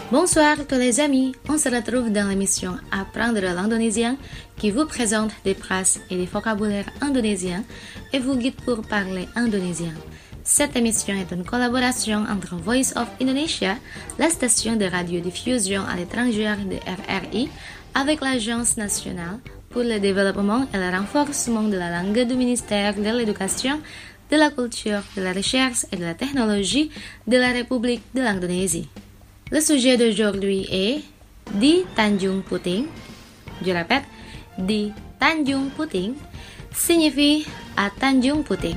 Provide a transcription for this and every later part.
Bonsoir tous les amis, on se retrouve dans l'émission Apprendre l'indonésien qui vous présente des phrases et des vocabulaires indonésiens et vous guide pour parler indonésien. Cette émission est une collaboration entre Voice of Indonesia, la station de radiodiffusion à l'étranger de RRI, avec l'Agence nationale pour le développement et le renforcement de la langue du ministère de l'Éducation, de la Culture, de la Recherche et de la Technologie de la République de l'Indonésie. Le sujet d'aujourd'hui est di Tanjung Puting. Je répète, di Tanjung Puting signifie à Tanjung Puting.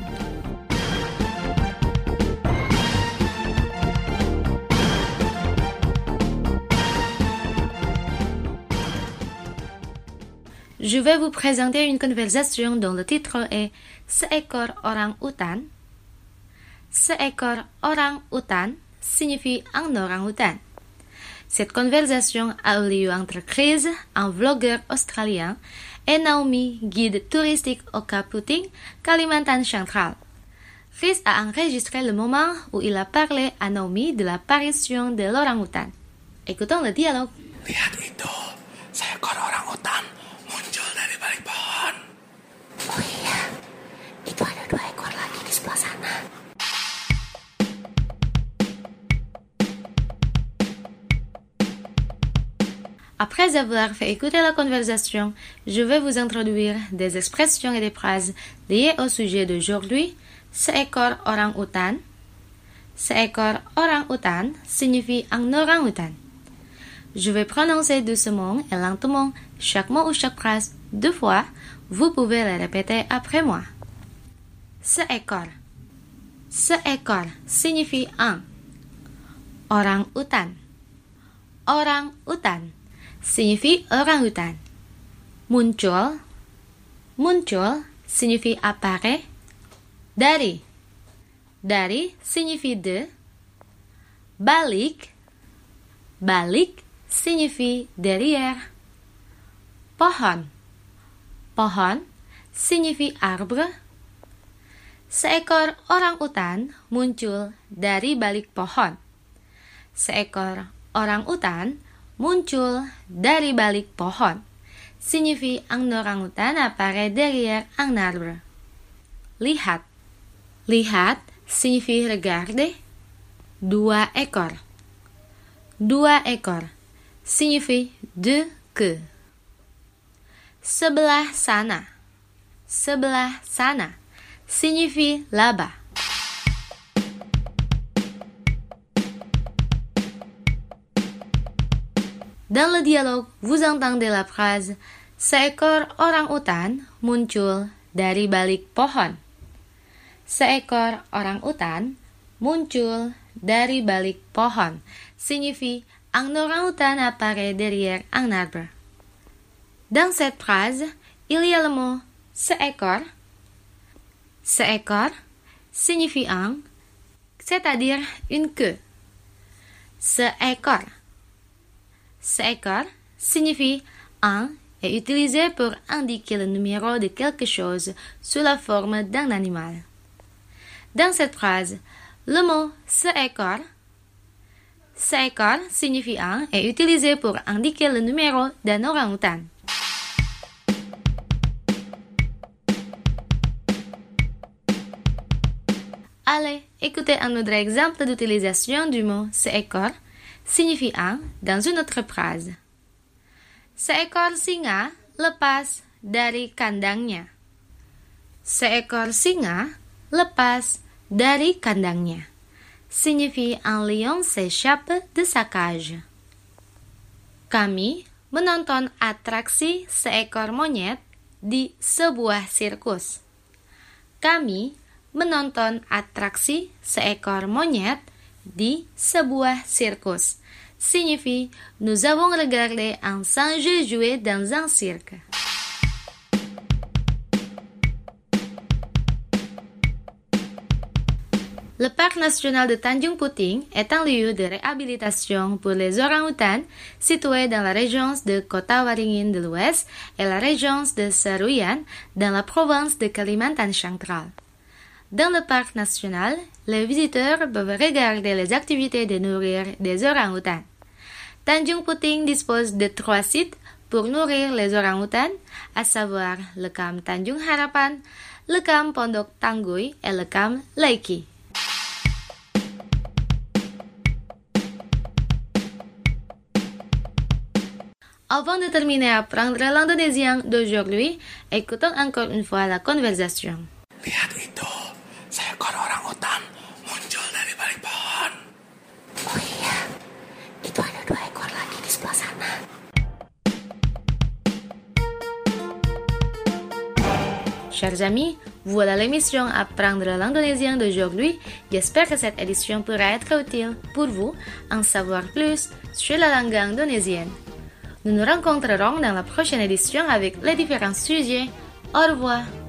Je vais vous présenter une conversation dont le titre est Seekor orang utan. Seekor orang utan signifie un orang-outan. Cette conversation a eu lieu entre Chris, un vlogueur australien, et Naomi, guide touristique au Cap Puting, Kalimantan Central. Chris a enregistré le moment où il a parlé à Naomi de l'apparition de l'orang-outan. Écoutons le dialogue. Lihat itu, seekor orang-utan muncul dari balik pohon. Oh iya, itu ada 2 ekor lagi di sebelah sana. Après avoir fait écouter la conversation, je vais vous introduire des expressions et des phrases liées au sujet d'aujourd'hui. Seekor orang-utan. Seekor orang-utan signifie un orang-outan. Je vais prononcer doucement et lentement chaque mot ou chaque phrase 2 fois. Vous pouvez le répéter après moi. Seekor. Seekor signifie un. Orang-utan. Orang-utan signifie orang-outan. Muncul. Muncul signifie apparaît. Dari. Dari signifie de. Balik. Balik signifie derrière. Pohon. Pohon signifie arbre. Seekor orang-utan muncul dari balik pohon. Seekor orang-utan muncul dari balik pohon signifie un orang-outan apparaît derrière un arbre. Lihat. Lihat signifie regarder. 2 ekor. 2 ekor signifie 2 queues. Sebelah sana. Sebelah sana signifie là-bas. Dans le dialogue, vous entendez la phrase Seekor orang-utan muncul dari balik pohon. Seekor orang-utan muncul dari balik pohon signifie un orang-outan apparaît derrière un arbre. Dans cette phrase, il y a le mot seekor. Seekor signifie un, c'est-à-dire une queue. Seekor. Seekor signifie un et utilisé pour indiquer le numéro de quelque chose sous la forme d'un animal. Dans cette phrase, le mot seekor signifie un et utilisé pour indiquer le numéro d'un orang-outan. Allez, écoutez un autre exemple d'utilisation du mot seekor signifie un dans une autre phrase. Seekor singa lepas dari kandangnya. Seekor singa lepas dari kandangnya signifie un lion s'échappe de sa cage. Kami menonton atraksi seekor monyet di sebuah sirkus. Kami menonton atraksi seekor monyet di sebuah sirkus signifie nous avons regardé un singe jouer dans un cirque. Le parc national de Tanjung Puting est un lieu de réhabilitation pour les orang-outans situé dans la région de Kota Waringin de l'Ouest et la région de Seruyan dans la province de Kalimantan Central. Dans le parc national, les visiteurs peuvent regarder les activités de nourrir des orang-outans. Tanjung Puting dispose de 3 sites pour nourrir les orang-outans, à savoir le camp Tanjung Harapan, le camp Pondok Tangguy et le camp Laiki. Avant de terminer à apprendre l'indonésien d'aujourd'hui, écoutons encore une fois la conversation. Lihat itu, seekor orangutan muncul dari balik pohon. Oh iya, itu ada 2 ekor lagi di sebelah sana. Chers amis, voilà l'émission Apprendre l'indonésien d'aujourd'hui. J'espère que cette édition pourra être utile pour vous en savoir plus sur la langue indonésienne. Nous nous rencontrerons dans la prochaine édition avec les différents sujets. Au revoir.